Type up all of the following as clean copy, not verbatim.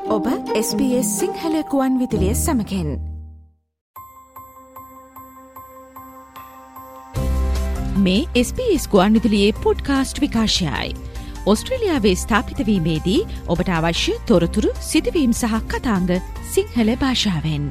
ඔබ SBS සිංහල ගුවන් විදුලිය සමගින් මේ SBS ගුවන් විදුලියේ පොඩ්කාස්ට් විකාශයයි. ඔස්ට්‍රේලියාවේ ස්ථාපිත වීමේදී ඔබට අවශ්‍ය තොරතුරු සිදුවීම් සහ කතාංග සිංහල භාෂාවෙන්.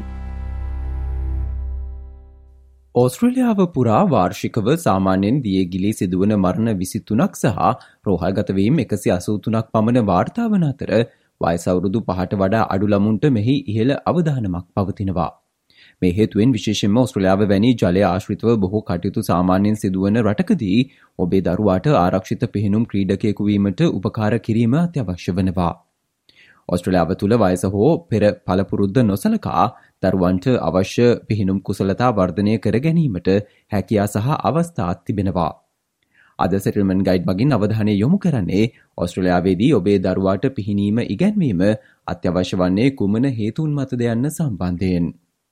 ඕස්ට්‍රේලියාව පුරා වාර්ෂිකව සාමාන්‍යයෙන් දියගිලී සිදුවන මරණ 23ක් සහ රෝහල්ගත වීම 183ක් පමණ වාර්තා වන අතර වයස අවුරුදු 5ට වඩා අඩු ළමුන්ට මෙහි ඉහළ අවදානමක් පවතිනවා. මේ හේතුවෙන් විශේෂයෙන්ම ඕස්ට්‍රේලියාව වැනි ජලය ආශ්‍රිතව බොහෝ කටයුතු සාමාන්‍යයෙන් සිදුවන රටකදී ඔබේ දරුවාට ආරක්ෂිත පිහිනුම් ක්‍රීඩකයෙකු වීමට උපකාර කිරීම අත්‍යවශ්‍ය වෙනවා. ඕස්ට්‍රේලියාව තුළ වයස හෝ පෙර පළපුරුද්ද නොසලකා දරුවන්ට අවශ්‍ය පිහිනුම් කුසලතා වර්ධනය කර ගැනීමට හැකියා සහ අවස්ථාත් තිබෙනවා. අද සෙටල්මන්ට් ගයිඩ් මගින් අවධානය යොමු කරන්නේ ඕස්ට්‍රේලියාවේදී ඔබේ දරුවාට පිහිනීම ඉගැන්වීම අත්‍යවශ්‍ය වන්නේ කුමන හේතුන් මතද යන්න සම්බන්ධයෙන්.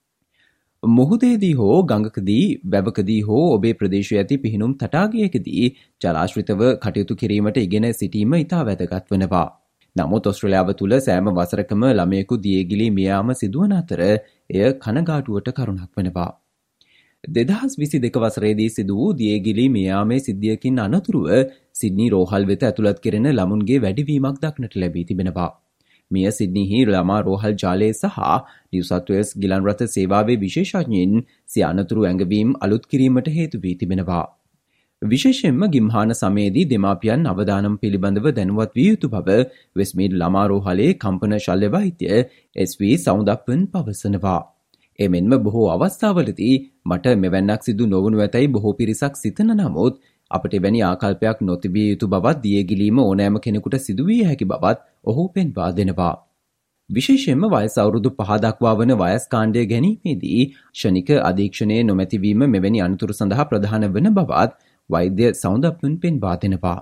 මුහුදේදී හෝ ගඟකදී වැවකදී හෝ ඔබේ ප්‍රදේශයේ ඇති පිහිනුම් තටාකයකදී ජලාශ්‍රිතව කටයුතු කිරීමට ඉගෙන සිටීම ඉතා වැදගත් වනවා. නමුත් ඕස්ට්‍රේලියාව තුළ සෑම වසරකම ළමයෙකු දියගිලී මිය යාම සිදුවන අතර එය කනගාටුවට කරුණක් වෙනවා. 2022 වසරේදී සිදු වූ දියගිලී මිය යාමේ සිද්ධියකින් අනතුරුව සිඩ්නි රෝහල් වෙත ඇතුළත් කෙරෙන ළමුන්ගේ වැඩිවීමක් දක්නට ලැබී තිබෙනවා. මිය සිඩ්නිහි ළමා රෝහල් ජාලය සහ නිව් සවුත් වේල්ස් ගිලන් රථ සේවාවේ විශේෂඥයින් සිය අනතුරු ඇඟවීම් අලුත් කිරීමට හේතු වී තිබෙනවා. විශේෂයෙන්ම ගිම්හාන සමයේදී දෙමාපියන් අවදානම් පිළිබඳව දැනුවත් විය යුතු බව වෙස්ට්මීඩ් ළමා රෝහලේ කම්පන ශල්‍ය වෛද්‍ය SV සෞන්දප්පන් පවසනවා. එමෙන්ම බොහෝ අවස්ථාවලදී මට මෙවැන්නක් සිදු නොවනු ඇතැයි බොහෝ පිරිසක් සිතන නමුත් අපට එවැනි ආකල්පයක් නොතිබිය යුතු බවත් දියගිලීම ඕනෑම කෙනෙකුට සිදුවිය හැකි බවත් ඔහු පෙන්වා දෙනවා. විශේෂයෙන්ම වයස අවුරුදු 5 දක්වා වන වයස් කාණ්ඩය ගැනීමේදී ක්ෂණික අධීක්ෂණයේ නොමැතිවීම මෙවැනි අනතුරු සඳහා ප්‍රධාන වන බවත් වෛද්‍ය සෞන්දප්පන් පෙන්වා දෙනවා.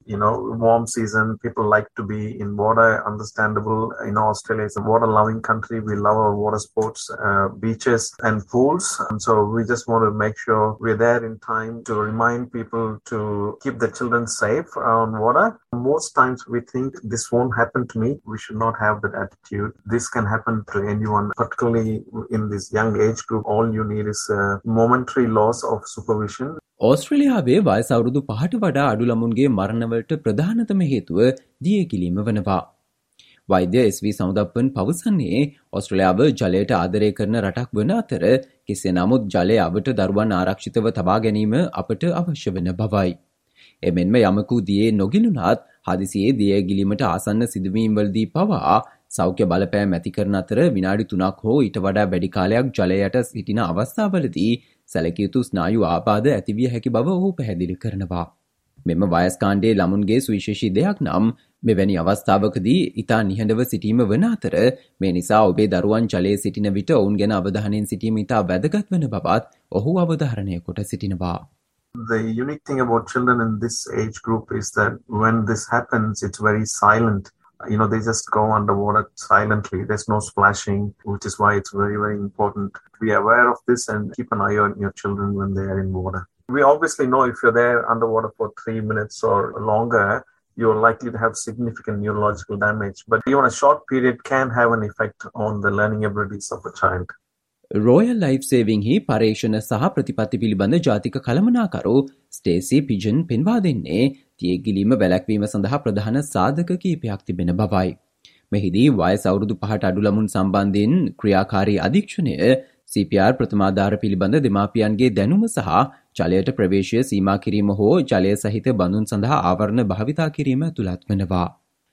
Warm season, people like to be in water, understandable. Australia is a water-loving country. We love our water sports, beaches and pools. And so we just want to make sure we're there in time to remind people to keep the children safe on water. Most times we think this won't happen to me. We should not have that attitude. This can happen to anyone, particularly in this young age group. All you need is a momentary loss of supervision. ඕස්ට්‍රේලියාවේ වයස අවුරුදු 5ට වඩා අඩු ළමුන්ගේ මරණවලට ප්‍රධානතම හේතුව දියගිලීම වනවා. වෛද්‍ය SV සෞන්දප්පන් පවසන්නේ ඕස්ට්‍රේලියාව ජලයට ආදරය කරන රටක් වන අතර කෙසේ නමුත් ජලය අවට දරුවන් ආරක්ෂිතව තබා ගැනීම අපට අවශ්‍ය වන බවයි. එමෙන්ම යමකු දියේ නොගිලුණත් හදිසියේ දියගිලීමට ආසන්න සිදුවීම්වලදී පවා සෞඛ්‍ය බලපෑම් ඇති කරන අතර විනාඩි 3ක් හෝ ඊට වඩා වැඩි කාලයක් ජලය යට සිටින අවස්ථාවලදී සැලකිය යුතු ස්නායු ආබාධ ඇතිවිය හැකි බව ඔහු පැහැදිලි කරනවා. මෙම වයස් කාණ්ඩයේ ළමුන්ගේ සුවිශේෂී දෙයක් නම් මෙවැනි අවස්ථාවකදී ඉතා නිහඬව සිටීම වන අතර මේ නිසා ඔබේ දරුවන් ජලයේ සිටින විට ඔවුන් ගැන අවධානයෙන් සිටීම ඉතා වැදගත් වන බවත් ඔහු අවධාරණය කොට සිටිනවා. The unique thing about children in this age group is that when this happens, it's very silent. They just go underwater silently. There's no splashing, which is why it's very, very important to be aware of this and keep an eye on your children when they are in water. We obviously know if you're there underwater for 3 minutes or longer, you're likely to have significant neurological damage. But even a short period can have an effect on the learning abilities of a child. Royal Life Saving හි පර්යේෂණ සහ ප්‍රතිපත්ති පිළිබඳ ජාතික කළමනාකරු ස්ටේසි පිජන් පෙන්වා දෙන්නේ දියගිලීම වැළැක්වීම සඳහා ප්‍රධාන සාධක කිහිපයක් තිබෙන බවයි. මෙහිදී වයස අවුරුදු 5ට අඩු ළමුන් සම්බන්ධයෙන් ක්‍රියාකාරී අධීක්ෂණය, CPR ප්‍රථමාධාර පිළිබඳ දෙමාපියන්ගේ දැනුම සහ ජලයට ප්‍රවේශය සීමා කිරීම හෝ ජලය සහිත බඳුන් සඳහා ආවරණ භාවිතා කිරීම ඇතුළත් වෙනවා.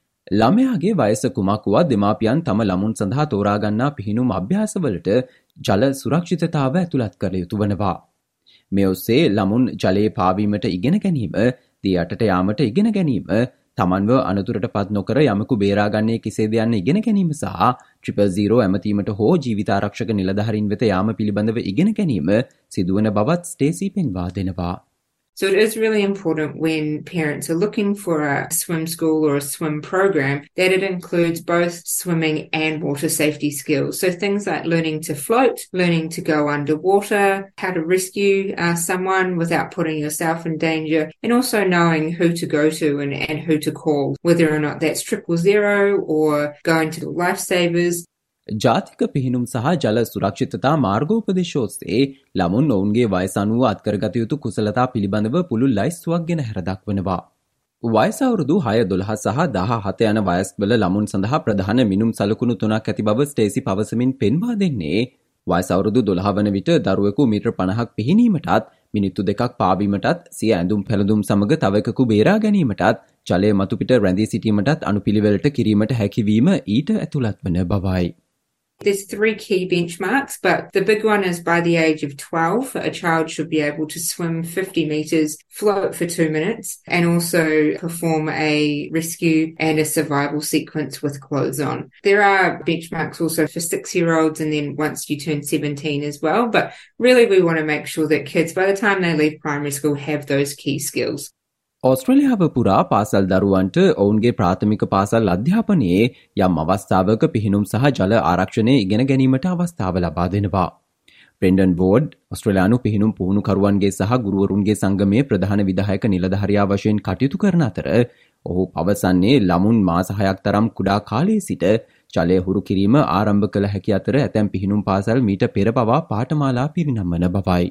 ළමයාගේ වයස කුමක් වුවත් දෙමාපියන් තම ළමුන් සඳහා තෝරාගන්නා පිහිනුම් අභ්‍යාසවලට ජල සුරක්ෂිතතාව ඇතුළත් කළ යුතු වනවා. මේ ඔස්සේ ළමුන් ජලයේ පාවීමට ඉගෙන ගැනීම, දී යටට යාමට ඉගෙන ගැනීම, තමන්ව අනතුරට පත් නොකර යමකු බේරාගන්නේ කෙසේද යන්න ඉගෙන ගැනීම සහ 000 ඇමතීමට හෝ ජීවිතාරක්ෂක නිලධාරීන් වෙත යාම පිළිබඳව ඉගෙන ගැනීම සිදුවන බවත් ස්ටේසි පෙන්වා දෙනවා. So it is really important when parents are looking for a swim school or a swim program that it includes both swimming and water safety skills. So things like learning to float, learning to go underwater, how to rescue someone without putting yourself in danger, and also knowing who to go to and who to call, whether or not that's 000 or going to the lifesavers. ජාතික පිහිනුම් සහ ජල සුරක්ෂිතතා මාර්ගෝපදේශ ඔස්සේ ළමුන් ඔවුන්ගේ වයස අනුව අත්කරගත යුතු කුසලතා පිළිබඳව පුළුල් ලයිස්තුවක් ගෙන හැර දක්වනවා. වයස අවුරුදු 6, 12 සහ 17 යන වයස්වල ළමුන් සඳහා ප්‍රධාන මිනුම් සලකුණු 3ක් ඇති බව ස්ටේසි පවසමින් පෙන්වා දෙන්නේ වයස අවුරුදු 12 වන විට දරුවෙකු මීටර් 50ක් පිහිනීමටත් මිනිත්තු 2ක් පාවීමටත් සිය ඇඳුම් පැළඳුම් සමග තව එකකු බේරා ගැනීමටත් ජලය මතු පිට රැඳී සිටීමටත් අනුපිළිවෙලට කිරීමට හැකිවීම ඊට ඇතුළත් වන බවයි. There's 3 key benchmarks, but the big one is by the age of 12, a child should be able to swim 50 metres, float for 2 minutes, and also perform a rescue and a survival sequence with clothes on. There are benchmarks also for 6-year-olds and then once you turn 17 as well, but really we want to make sure that kids, by the time they leave primary school, have those key skills. ඕස්ට්‍රේලියාව පුරා පාසල් දරුවන්ට ඔවුන්ගේ ප්‍රාථමික පාසල් අධ්‍යාපනයේ යම් අවස්ථාවක පිහිනුම් සහ ජල ආරක්ෂණය ඉගෙන ගැනීමට අවස්ථාව ලබා දෙනවා. බ්‍රෙන්ඩන් වෝඩ් ඕස්ට්‍රේලියානු පිහිනුම් පුහුණුකරුවන්ගේ සහ ගුරුවරුන්ගේ සංගමයේ ප්‍රධාන විධායක නිලධාරියා වශයෙන් කටයුතු කරන අතර ඔහු පවසන්නේ ළමුන් මාස 6ක් තරම් කුඩා කාලයේ සිට ජලය හුරු කිරීම ආරම්භ කළ හැකි අතර ඇතැම් පිහිනුම් පාසල් මීට පෙර පවා පාඨමාලා පිරිනමන බවයි.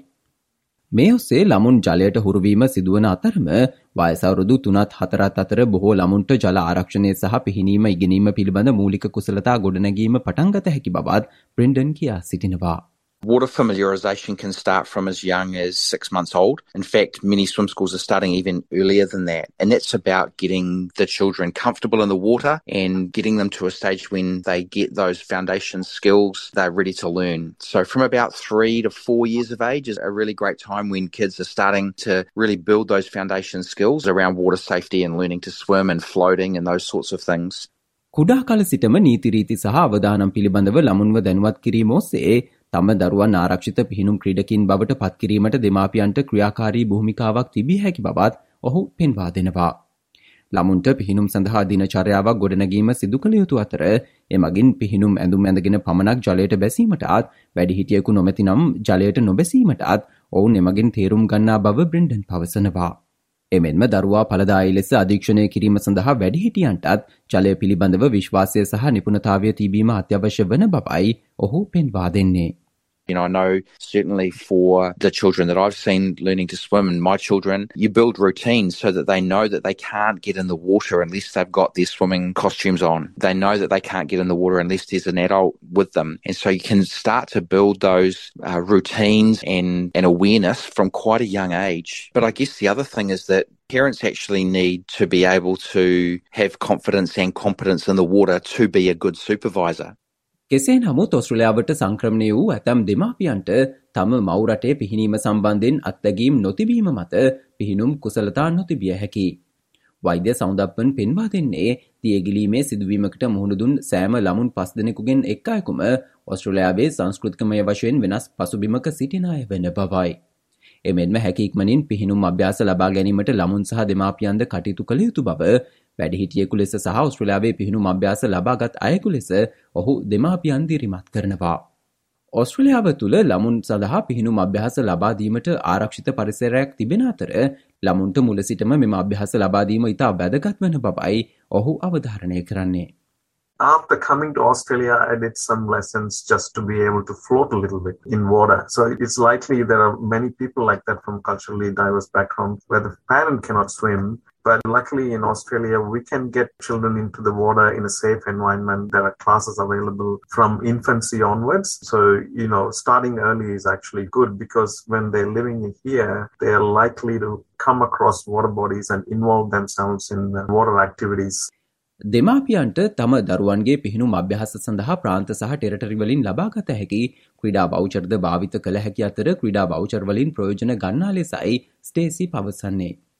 මේ ඔස්සේ ළමුන් ජලයට හුරුවීම සිදුවන අතරම වයස අවුරුදු 3-4 අතර බොහෝ ළමුන්ට ජල ආරක්ෂණය සහ පිහිනීම ඉගෙනීම පිළිබඳ මූලික කුසලතා ගොඩනැගීම පටන් ගත හැකි බවත් බ්‍රෙන්ඩන් කියා සිටිනවා. Water familiarisation can start from as young as 6 months old. In fact, many swim schools are starting even earlier than that. And that's about getting the children comfortable in the water and getting them to a stage when they get those foundation skills, they're ready to learn. So from about 3 to 4 years of age is a really great time when kids are starting to really build those foundation skills around water safety and learning to swim and floating and those sorts of things. කුඩා කාල සිටම නීති රීති සහ අවදානම් පිළිබඳව ළමුන්ව දැනුවත් කිරීම ඔස්සේ තම දරුවන් ආරක්ෂිත පිහිනුම් ක්‍රීඩකින් බවට පත් කිරීමට දෙමාපියන්ට ක්‍රියාකාරී භූමිකාවක් තිබිය හැකි බවත් ඔහු පෙන්වා දෙනවා. ළමුන්ට පිහිනුම් සඳහා දිනචර්යාවක් ගොඩනැගීම සිදු කළ යුතු අතර එමගින් පිහිනුම් ඇඳුම් ඇඳගෙන පමණක් ජලයට බැසීමටත් වැඩිහිටියෙකු නොමැති නම් ජලයට නොබැසීමටත් ඔවුන් එමගින් තේරුම් ගන්නා බව බ්‍රෙන්ඩන් පවසනවා. එමෙන්ම දරුවා ඵලදායී ලෙස අධීක්ෂණය කිරීම සඳහා වැඩිහිටියන්ටත් ජලය පිළිබඳව විශ්වාසය සහ නිපුණතාවය තිබීම අත්‍යවශ්‍ය වන බවයි ඔහු පෙන්වා දෙන්නේ. You know, I know certainly for the children that I've seen learning to swim and my children, you build routines so that they know that they can't get in the water unless they've got their swimming costumes on. They know that they can't get in the water unless there's an adult with them. And so you can start to build those routines and awareness from quite a young age. But I guess the other thing is that parents actually need to be able to have confidence and competence in the water to be a good supervisor. කෙසේ නමුත් ඕස්ට්‍රේලියාවට සංක්‍රමණය වූ ඇතැම් දෙමාපියන්ට තම මව් රටේ පිහිනීම සම්බන්ධයෙන් අත්දැකීම් නොතිබීම මත පිහිනුම් කුසලතා නොතිබිය හැකි. වෛද්‍ය සෞන්දර්යන් පෙන්වා දෙන්නේ දියගිලීමේ සිදුවීමකට මුහුණ දුන් සෑම ළමුන් 5 දෙනෙකුගෙන් එක් අයෙකුම ඕස්ට්‍රේලියාවේ සංස්කෘතිකමය වශයෙන් වෙනස් පසුබිමක සිටින අය වෙන බවයි. එමෙන්ම හැකි ඉක්මනින් පිහිනුම් අභ්‍යාස ලබා ගැනීමට ළමුන් සහ දෙමාපියන්ද කටයුතු කළ යුතු බව වැඩිහිටියෙකු ලෙස සහ ඕස්ට්‍රේලියාවේ පිහිනුම් අභ්‍යාස ලබාගත් අයෙකු ලෙස ඔහු දෙමාපියන් දිරිමත් කරනවා. ඕස්ට්‍රේලියාව තුළ ළමුන් සඳහා පිහිනුම් අභ්‍යාස ලබා දීමට ආරක්ෂිත පරිසරයක් තිබෙන අතර ළමුන්ට මුල සිටම මෙම අභ්‍යාස ලබා දීම ඉතා වැදගත් වන බවයි ඔහු අවධාරණය කරන්නේ. After coming to Australia, I did some lessons just to be able to float a little bit in water. So it's likely there are many people like that from culturally diverse backgrounds where the parent cannot swim. But luckily in Australia, we can get children into the water in a safe environment. There are classes available from infancy onwards. So, you know, starting early is actually good because when they're living here, they are likely to come across water bodies and involve themselves in water activities. දෙමාපියන්ට තම දරුවන්ගේ පිහිනුම් අභ්‍යාස සඳහා ප්‍රාන්ත සහ territory වලින් ලබාගත හැකි ක්‍රීඩා වවුචර්ද භාවිත කළ හැකි අතර ක්‍රීඩා වවුචර් වලින් ප්‍රයෝජන ගන්නා ලෙසයි ස්ටේසි පවසන්නේ.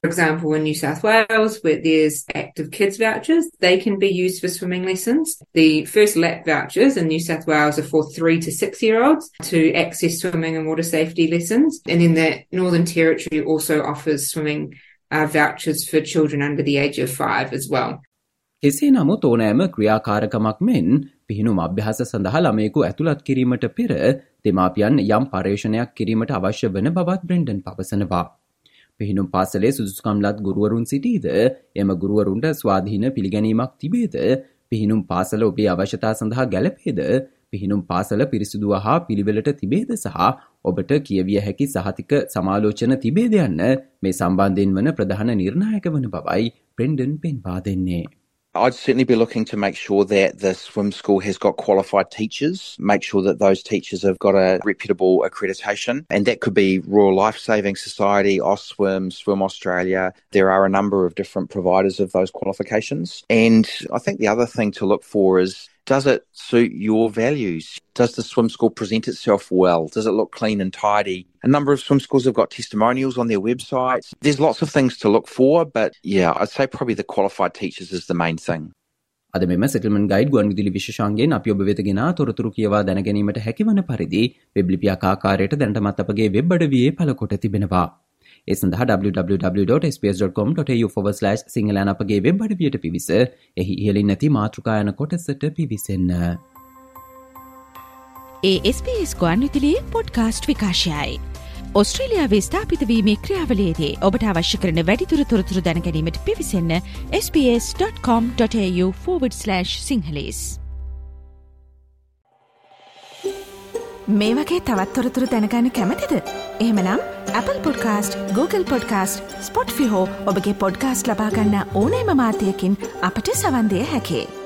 For example, in New South Wales, where there's active kids vouchers, they can be used for swimming lessons. The first lap vouchers in New South Wales are for 3 to 6-year-olds to access swimming and water safety lessons. And then the Northern Territory also offers swimming vouchers for children under the age of 5 as well. එසේ නමුත් ඕනෑම ක්‍රියාකාරකමක් මෙන් පිහිනුම් අභ්‍යාස සඳහා ළමයෙකු ඇතුළත් කිරීමට පෙර දෙමාපියන් යම් පර්යේෂණයක් කිරීමට අවශ්‍ය වන බවත් බ්‍රෙන්ඩන් පවසනවා. පිහිනුම් පාසලේ සුදුසුකම්ලත් ගුරුවරුන් සිටීද එම ගුරුවරුන්ට ස්වාධීන පිළිගැනීමක් තිබේද පිහිනුම් පාසල ඔබේ අවශ්‍යතා සඳහා ගැලපේද පිහිනුම් පාසල පිරිසිදුව හා පිළිවෙලට තිබේද සහ ඔබට කියවිය හැකි සහතික සමාලෝචන තිබේද යන්න මේ සම්බන්ධයෙන් වන ප්‍රධාන නිර්ණායක වන බවයි බ්‍රෙන්ඩන් පෙන්වා දෙන්නේ. I'd certainly be looking to make sure that the swim school has got qualified teachers, make sure that those teachers have got a reputable accreditation, and that could be Royal Life Saving Society, Ausswim, Swim Australia. There are a number of different providers of those qualifications. And I think the other thing to look for is, does it suit your values? Does the swim school present itself well? Does it look clean and tidy? A number of swim schools have got testimonials on their websites. There's lots of things to look for, but yeah, I'd say probably the qualified teachers is the main thing. අද මෙම settlement guide ගුවන්විදුලි විශේෂාංගයෙන් අපි ඔබ වෙත ගෙන තොරතුරු කියවා දැන ගැනීමට හැකිවන පරිදි වෙබ් ලිපියක් ආකාරයට දැනටමත් අපගේ වෙබ් අඩවියේ පළකොට තිබෙනවා. ඒ සඳහා www.sbs.com.au/sinhala අපගේ වෙබ් අඩවියට පිවිස එහි ඉහළින් නැති මාතෘකා යන කොටසට පිවිසෙන්න. ඒ SBS ගුවන්විදුලියේ පොඩ්කාස්ට් විකාශයයි. ඔස්ට්‍රේලියාවේ ස්ථාපිත වීමේ ක්‍රියාවලියේදී ඔබට අවශ්‍ය කරන වැඩිදුර තොරතුරු දැන ගැනීමට පිවිසෙන්න sbs.com.au/sinhalese. මේ වගේ තවත් තොරතුරු දැනගන්න කැමතිද? එහෙමනම් Apple Podcast, Google Podcast, Spotify හෝ ඔබගේ පොඩ්කාස්ට් ලබා ගන්න ඕනෑම මාධ්‍යයකින් අපට සවන් දෙන්න හැකියි.